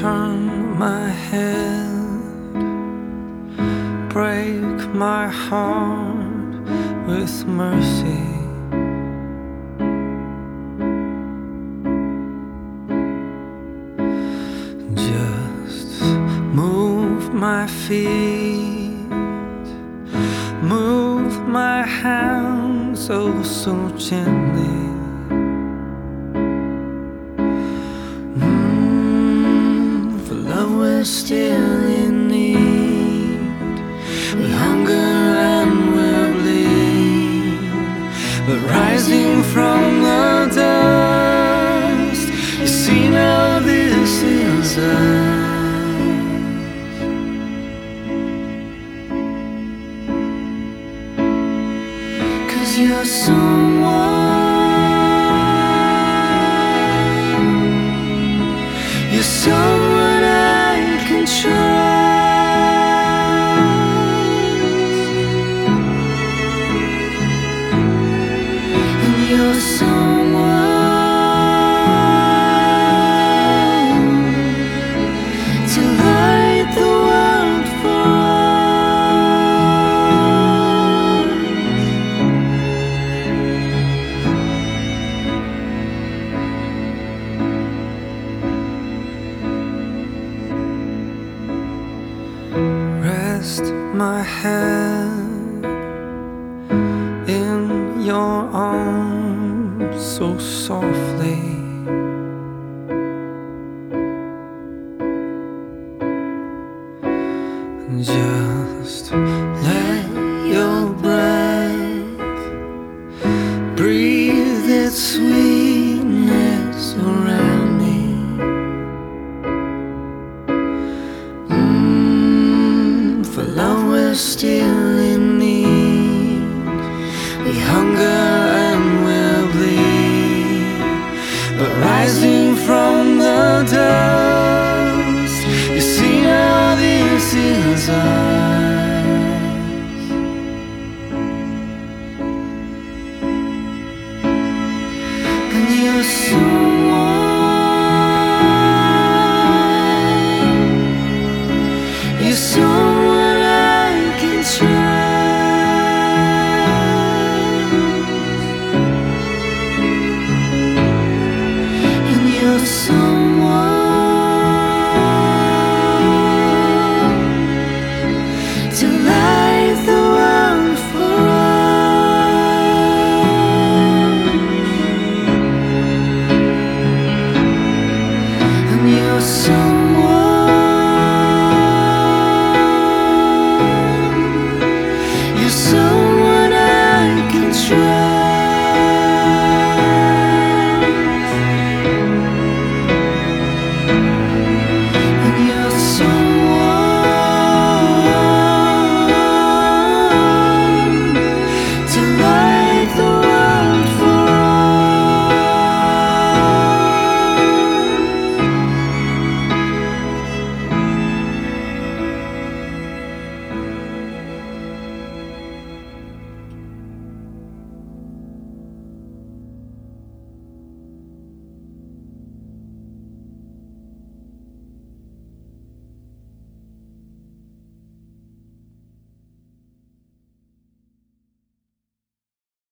turn my head, break my heart with mercy. Just move my feet, move my hands oh so gently. For love we're still in need, we hunger and we'll bleed, but rising from the dust, you see now this is us. You're someone I can trust, and you're someone to light the world for rest my head in your arms so softly. Just let your breath breathe its sweetness around me. For love we're still in need, we hunger and we'll bleed, but rising from the dust, you see now this is us. And you're someone I can trust, and you're someone to light the world for us, and you're someone so